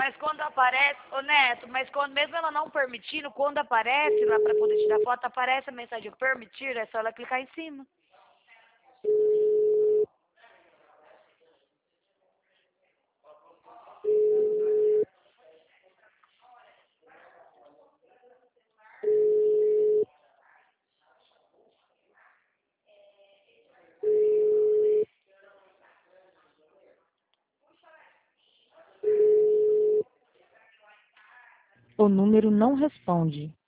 Mas quando aparece, ô Neto, mas quando, mesmo ela não permitindo, quando aparece lá pra poder tirar foto, aparece a mensagem permitir, é só ela clicar em cima. O número não responde.